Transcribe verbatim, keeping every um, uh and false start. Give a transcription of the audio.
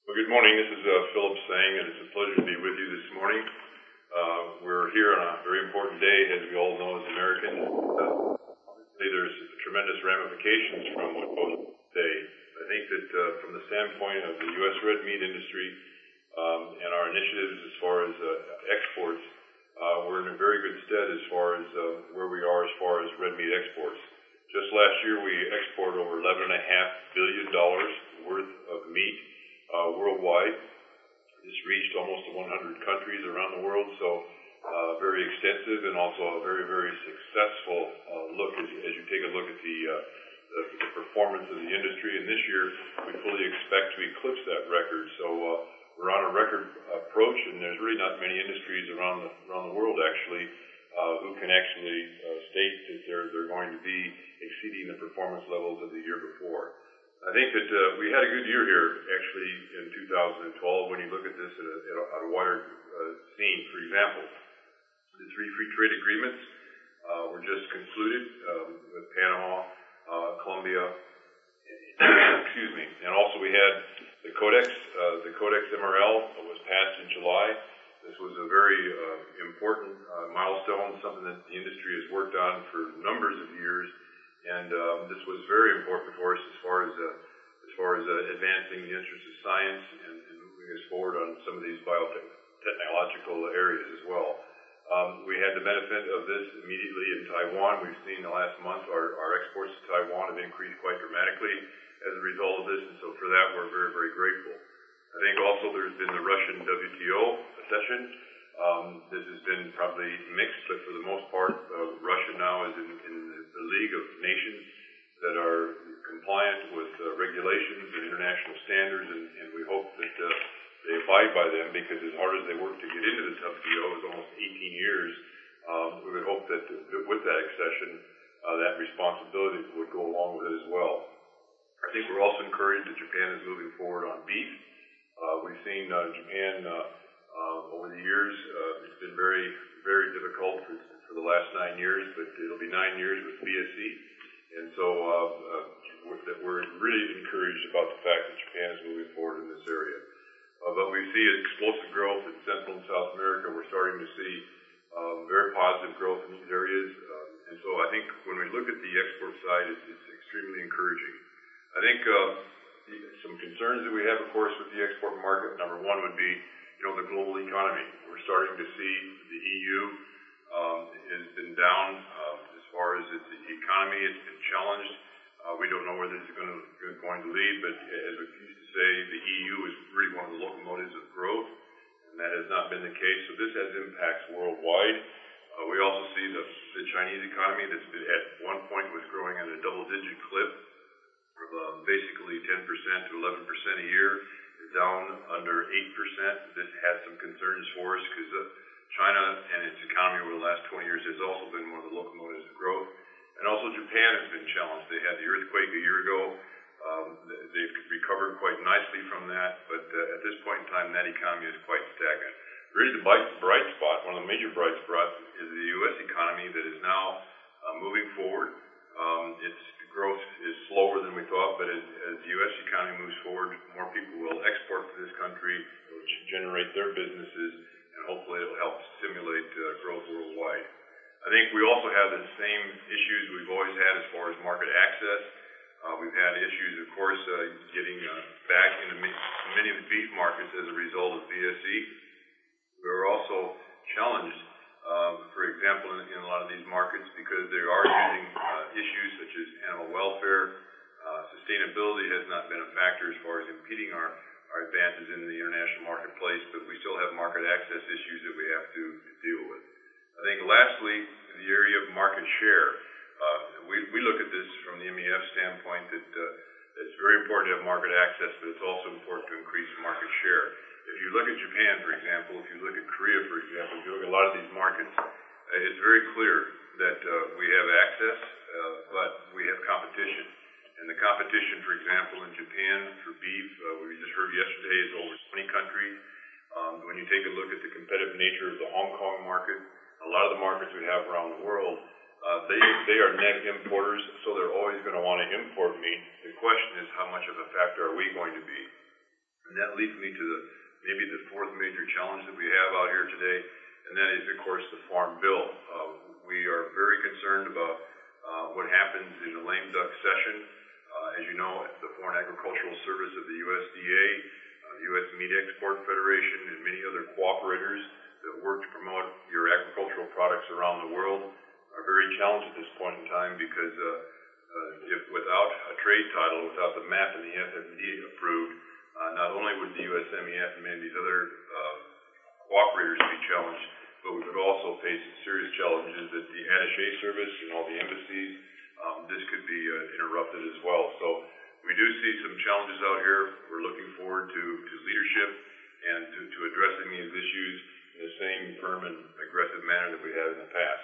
Well, good morning. This is uh, Philip Sang, and it's a pleasure to be with you this morning. Uh, we're here on a very important day, as we all know as Americans. Uh, obviously, there's tremendous ramifications from what goes on today. I think that uh, from the standpoint of the U S red meat industry um, and our initiatives as far as uh, exports, uh, we're in a very good stead as far as uh, where we are as far as red meat exports. Just last year, we exported over eleven point five billion dollars worth of meat Uh, worldwide. This reached almost one hundred countries around the world, so uh, very extensive and also a very, very successful uh, look as, as you take a look at the, uh, the, the performance of the industry. And this year, we fully expect to eclipse that record. So uh, we're on a record approach, and there's really not many industries around the, around the world, actually, uh, who can actually uh, state that they're, they're going to be exceeding the performance levels of the year before. I think that uh, we had a good year here, actually, in two thousand twelve, when you look at this at a, at a, at a wider uh, scene. For example, the three free trade agreements uh, were just concluded um, with Panama, uh, Colombia, excuse me, and also we had the Codex. Uh, the Codex M R L was passed in July. This was a very uh, important uh, milestone, something that the industry has worked on for numbers of years. And um, this was very important for us as far as uh, as far as uh, advancing the interests of science and, and moving us forward on some of these biotechnological areas as well. Um, we had the benefit of this immediately in Taiwan. We've seen the last month our, our exports to Taiwan have increased quite dramatically as a result of this, and so for that we're very, very grateful. I think also there's been the Russian W T O session. Um, this has been probably mixed, but for the most part, uh, Russia now is in, in the League of Nations that are compliant with uh, regulations and international standards, and, and we hope that uh, they abide by them, because as hard as they work to get into the W T O, it's almost eighteen years, um, we would hope that with that accession, uh, that responsibility would go along with it as well. I think we're also encouraged that Japan is moving forward on beef. Uh, we've seen uh, Japan uh, Uh, over the years, uh, it's been very, very difficult for, for the last nine years, but it'll be nine years with B S E. And so uh, uh, we're, we're really encouraged about the fact that Japan is moving forward in this area. Uh, but we see explosive growth in Central and South America. We're starting to see um, very positive growth in these areas. Um, and so I think when we look at the export side, it's, it's extremely encouraging. I think uh, some concerns that we have, of course, with the export market, number one would be you know, the global economy. We're starting to see the E U um, has been down um, as far as its economy. It's been challenged. Uh, we don't know where this is going to, going to lead, but as we used to say, the E U is really one of the locomotives of growth, and that has not been the case. So this has impacts worldwide. Uh, we also see the, the Chinese economy that's been, at one point was growing at a double-digit clip, of uh, basically ten percent to eleven percent a year. Down under eight percent. This has some concerns for us because uh, China and its economy over the last twenty years has also been one of the locomotives of growth. And also Japan has been challenged. They had the earthquake a year ago. Um, they've recovered quite nicely from that, but uh, at this point in time, that economy is quite stagnant. Really the bright spot, one of the major bright spots, is the U S economy that is now uh, moving forward. Um, its growth is slower than we thought, but as, as the U S economy moves forward, more people will export to this country, it will generate their businesses, and hopefully it will help stimulate uh, growth worldwide. I think we also have the same issues we've always had as far as market access. Uh, we've had issues, of course, uh, getting uh, back into many of the beef markets as a result of B S E. We were also challenged Um, for example, in, in a lot of these markets, because they are using uh, issues such as animal welfare. Uh, sustainability has not been a factor as far as impeding our, our advances in the international marketplace, but we still have market access issues that we have to, to deal with. I think lastly, the area of market share. Uh, we, we look at this from the M E F standpoint that uh, it's very important to have market access, but it's also important to increase market share. If you look at Japan, for example, if you look at Korea, for example, if you look at a lot of these markets, uh, it's very clear that uh, we have access, uh, but we have competition. And the competition, for example, in Japan for beef, uh, we just heard yesterday, is over twenty countries. Um, when you take a look at the competitive nature of the Hong Kong market, a lot of the markets we have around the world, uh, they, they are net importers, so they're always going to want to import meat. The question is, how much of a factor are we going to be? And that leads me to the, maybe the fourth major challenge that we have out here today, and that is, of course, the Farm Bill. Uh, we are very concerned about uh, what happens in the lame duck session. Uh, as you know, the Foreign Agricultural Service of the U S D A, uh, the U S Meat Export Federation, and many other cooperators that work to promote your agricultural products around the world are very challenged at this point in time because uh, uh, if without a trade title, without the M A P and the F M D approved, uh, not only would the U S M E F and many of these other uh, cooperators be challenged, but we would also face serious challenges at the attaché service and all the embassies. Um, this could be uh, interrupted as well. So we do see some challenges out here. We're looking forward to, to leadership and to, to addressing these issues in the same firm and aggressive manner that we have in the past.